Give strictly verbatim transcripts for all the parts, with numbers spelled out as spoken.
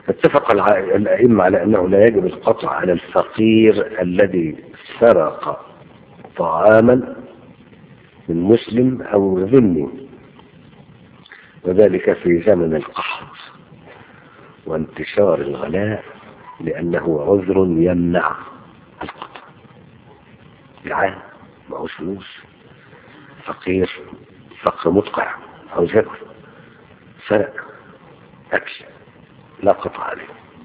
اتفق الأئمة على أنه لا يجب القطع على الفقير الذي سرق طعاما من مسلم أو ذمي، وذلك في زمن القحط وانتشار الغلاء، لأنه عذر يمنع القطع. جعان معهوش فلوس، فقير، فقر مدقع، عاوز ياكل، سرق أكل، لا قطع عليه.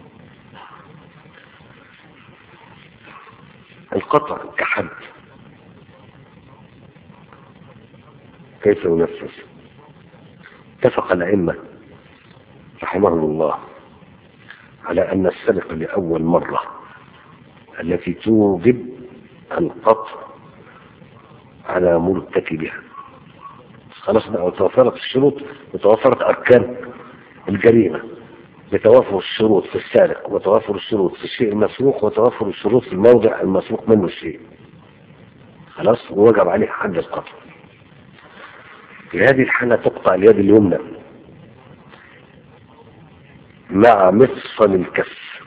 القطع كحد كيف ينفذ؟ اتفق الأئمة رحمهم الله على أن السرقة لأول مرة التي توجب القطع على مرتكبها، خلاص بقى وتوفرت الشروط وتوفرت أركان الجريمة، بتوافر الشروط في السارق وتوافر الشروط في الشيء المسروق وتوافر الشروط في الموضع المسروق منه الشيء، خلاص ووجب عليه حد القطع. في هذه الحالة تقطع اليد اليمنى مع مفصل الكف،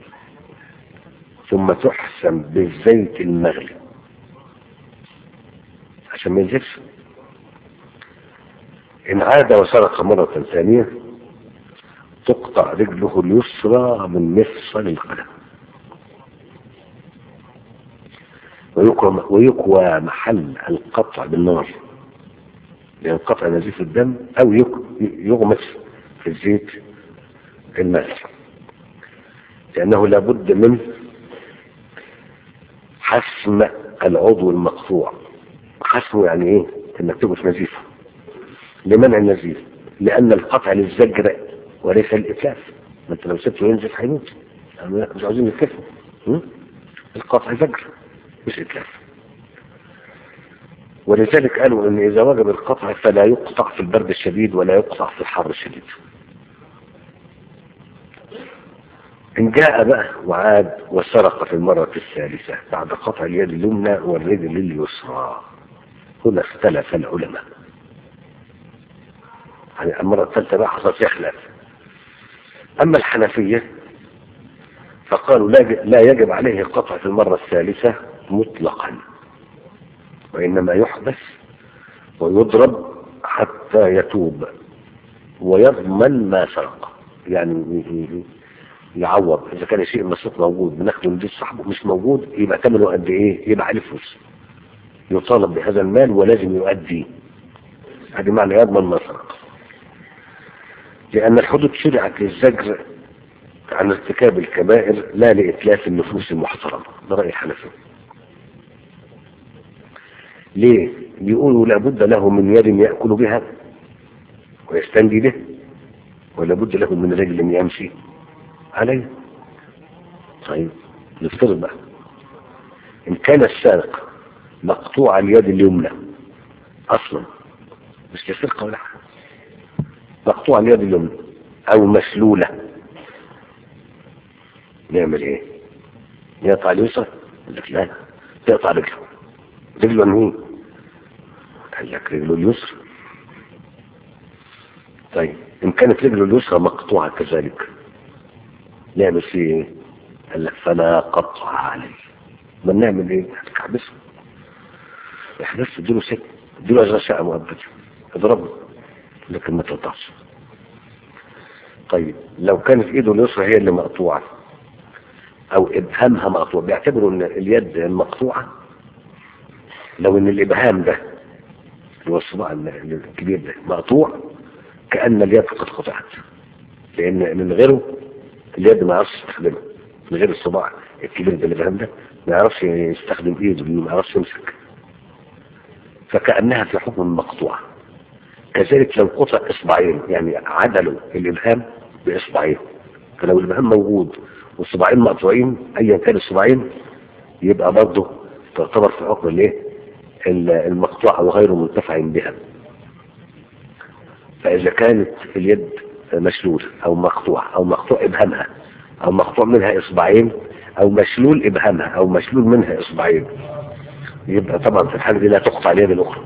ثم تحسن بالزيت المغلي عشان ما ينزفش. إن عاد وسرق مرة ثانية تقطع رجله اليسرى من مفصل القدم، ويكوى, ويكوى محل القطع بالنار، لأن القطع نزيف الدم، أو يغمس في الزيت المغلي، لأنه لابد من حسم العضو المقطوع. حسمه يعني إيه؟ إنك تغمس نزيفه لمنع النزيف، لأن القطع للزجر وليس الإتلاف. ما أنت لو سبته ينزف هيموت، مش عاوزين نتكفه. القطع زجر مش إتلاف، ولذلك قالوا ان اذا وجب القطع فلا يقطع في البرد الشديد ولا يقطع في الحر الشديد. ان جاء بقى وعاد وسرق في المرة الثالثة بعد قطع اليد اليمنى والرجل اليسرى، هنا اختلف العلماء. يعني المرة الثالثة بقى حصل فيها خلاف. اما الحنفية فقالوا لا يجب عليه القطع في المرة الثالثة مطلقا، وإنما يحبس ويضرب حتى يتوب ويضمن ما سرق. يعني يعوض، إذا كان شيء مسروق موجود بناخده نديه صاحبه، مش موجود يبقى ثمنه قد إيه؟ يبقى عليه فلوس، يطالب بهذا المال ولازم يؤديه. هذه معنى يضمن ما سرق، لأن الحدود شرعت للزجر عن ارتكاب الكبائر لا لإتلاف النفوس المحترمة. ده رأي الحنفية. ليه؟ بيقولوا لابد له من يد يأكل بها ويستنجي به، ولابد له من رجل يمشي عليه. طيب نفترض بقى إن كان السارق مقطوع اليد اليمنى أصلا، مش لسرقة ولا حاجة، مقطوع اليد اليمنى أو مسلولة، نعمل إيه؟ يقطع اليسرى؟ يقول لك لا، تقطع رجله. رجله مين؟ قال لك رجله اليسرى. طيب إن كانت رجله اليسرى مقطوعة كذلك نعمل فيه إيه؟ قال لك فلا قطع عليه. ما نعمل إيه؟ هتكعبسه، احبسه، اديله سجن، اديله أجر شقة مؤبدة، اضربه، لكن ما تقطعش. طيب لو كانت إيده اليسرى هي اللي مقطوعة أو إبهامها مقطوع، بيعتبروا إن اليد المقطوعة لو ان الابهام ده اللي هو الصباع الكبير ده مقطوع كأن اليد قد قطعت، لان من غيره اليد ما يعرفش يستخدمها، من غير الصباع الكبير ده الابهام ده ما يعرفش يستخدم ايده، ما يعرفش يمسك، فكأنها في حكم مقطوعة. كذلك لو قطع اصبعين، يعني عدلوا الابهام باصبعين، فلو الابهام موجود والصباعين مقطوعين ايا كان الصباعين يبقى برضه تعتبر في حكم الايه المقطوعة وغير منتفع بها. فإذا كانت اليد مشلولة أو مقطوعة أو مقطوع إبهامها أو مقطوع منها إصبعين أو مشلول إبهامها أو مشلول منها إصبعين، يبقى طبعا في الحالة دي لا تقطع اليد الأخرى.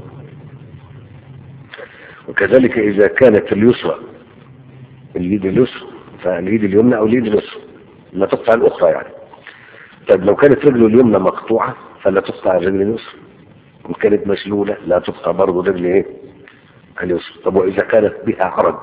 وكذلك إذا كانت اليسرى اليد اليسرى فاليد اليمنى او اليد اليسرى لا تقطع الاخرى يعني. طب لو كانت رجله اليمنى مقطوعة فلا تقطع الرجل اليسرى، وإن كانت مشلولة لا تقطع برضه رجل ايه اليسرى. طب وإذا كانت بها عرض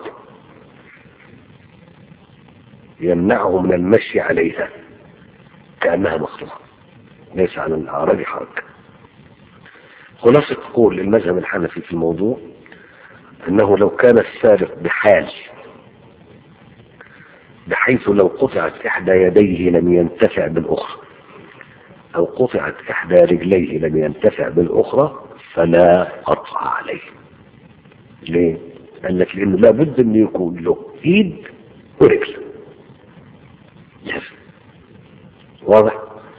يمنعه من المشي عليها كأنها مقطوعة ليس على الأعراض حرج. خلاصة قول المذهب الحنفي في الموضوع أنه لو كان السارق بحال بحيث لو قطعت إحدى يديه لم ينتفع بالأخرى أو قطعت إحدى رجليه لم ينتفع بالأخرى فلا قطع عليه. ليه؟ قال لك لأنه لابد أن يكون له إيد ورجل. واضح؟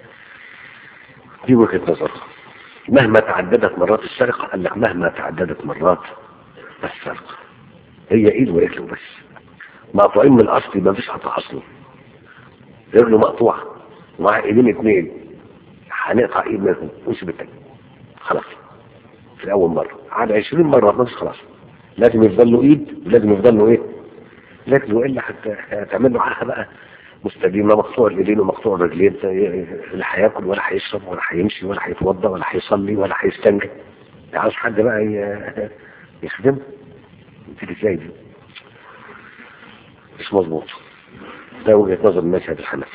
دي وجهة نظر. مهما تعددت مرات السرقة قال لك مهما تعددت مرات السرقة هي إيد ورجل بس، مقطوعين من الأصل ما فيش قطع أصلي. رجله مقطوعة ومع إيدين اثنين هنقطع إيد منهم ونسيب التاني خلاص. في أول مرة عاد عشرين مرة ما فيش خلاص، لازم يفضل له إيد ولازم يفضل له إيه؟ لازم، وإلا حتى هتعمل له حاجة بقى مستديمة، مقطوع اليدين ومقطوع الرجلين، لا هياكل ولا هيشرب ولا هيمشي ولا هيتوضا ولا هيصلي ولا هيستنجى. عاوز حد بقى يخدم تيجي ازاي دي؟ مش مظبوط. ده وجهة نظر المذهب الحنفي،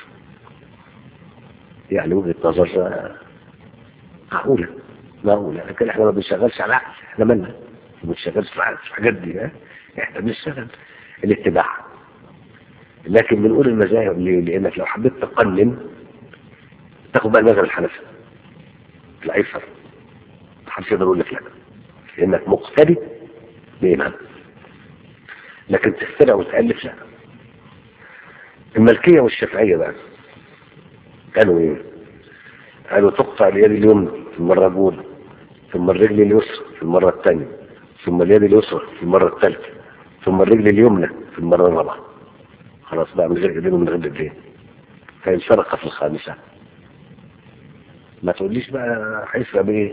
يعني وجهة نظر معقولة معقولة، لكن احنا ما بنشغلش على العقل، احنا مالنا ما بنشغلش في الحاجات دي، ها احنا بنشتغل الاتباع. لكن بنقول المذاهب ليه؟ لانك لو حبيت تقنن تاخد بقى المذهب الحنفي الايسر، محدش يقدر يقول لك لا، لانك مقتدي بإمام. لكن تخترع وتألف لا. المالكية والشافعية بقى قالوا ايه؟ قالوا تقطع اليد اليمنى في المرة الأولى، ثم الرجل اليسرى في المرة الثانية، ثم اليد اليسرى في المرة الثالثة، ثم الرجل اليمنى في المرة الرابعة. خلاص بقى من غير ايدين ومن غير رجلين. فإن سرق في الخامسة ما تقوليش بقى هيسرق بايه؟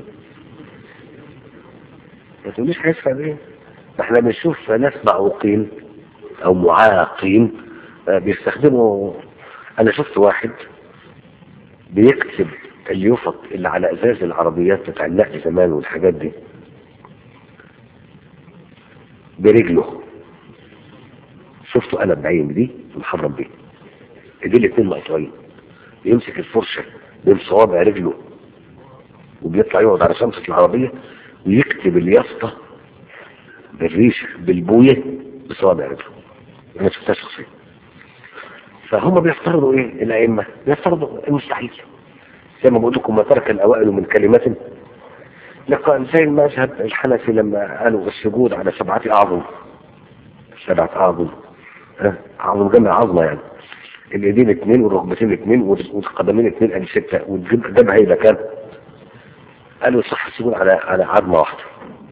ما تقوليش هيسرق بايه؟ احنا بنشوف ناس معوقين او معاقين بيستخدموا. انا شفت واحد بيكتب اليوفط اللي على ازاز العربيات بتاع النقل زمان والحاجات دي برجله. شفته انا بعين دي محرم بيه، ايديه الاتنين مقطوعين، يمسك الفرشه بين صوابع رجله وبيطلع يقعد على شمسة العربية ويكتب اليافطة بالريش بالبوية بصوابع رجله. انا شفتها شخصيا. فهم بيفترضوا ايه الائمة؟ بيفترضوا المستحيل، زي ما بقول لكم ما ترك الاوائل من كلمات لقال، زي المذهب الحنفي لما قالوا السجود على سبعة اعظم، سبعة اعظم اعظم جمع عظمة، يعني الايدين اثنين والركبتين اثنين والقدمين اثنين ادي ستة والجبهة اذا كان. قالوا صح السجود على على عظمة واحدة.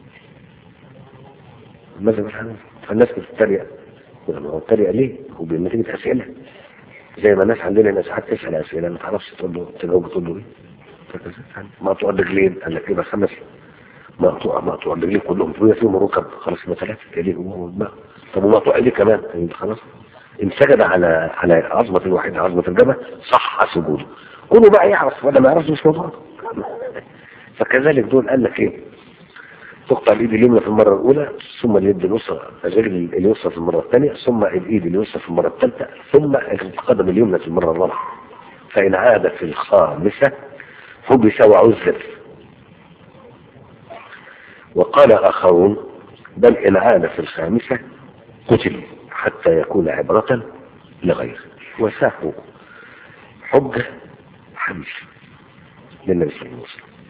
المذهب الحنفي. فالناس بتتريق، بتتريق ليه؟ هو بنتيجة اسئلة، زي ما الناس عندنا هنا ساعات تسأل اسئلة ما تعرفش تقول له تجاوب تقول له ايه. مقطوع الرجلين قال لك يبقى خمس، مقطوع مقطوع الرجلين كلهم فيها فيهم ركب خلاص يبقى ثلاثة ايديه والماء. طب ومقطوع ايديه كمان يبقى خلاص. ان سجد على على عظمة الواحدة عظمة الجبهة صح سجوده. كله بقى يعرف ولا ما يعرفش مش موضوع. فكذلك دول قال لك ايه؟ تقطع اليد اليمنى في المرة الأولى، ثم اليد اليسرى الرجل اليسرى في المرة الثانية، ثم اليد اليسرى في المرة الثالثة، ثم القدم اليمنى في المرة الرابعة. فإن عاد في الخامسة حبس وعذب. وقال آخرون بل إن عاد في الخامسة قتل حتى يكون عبرة لغيره. وساقوا حجة حمل للنبي صلى الله عليه وسلم.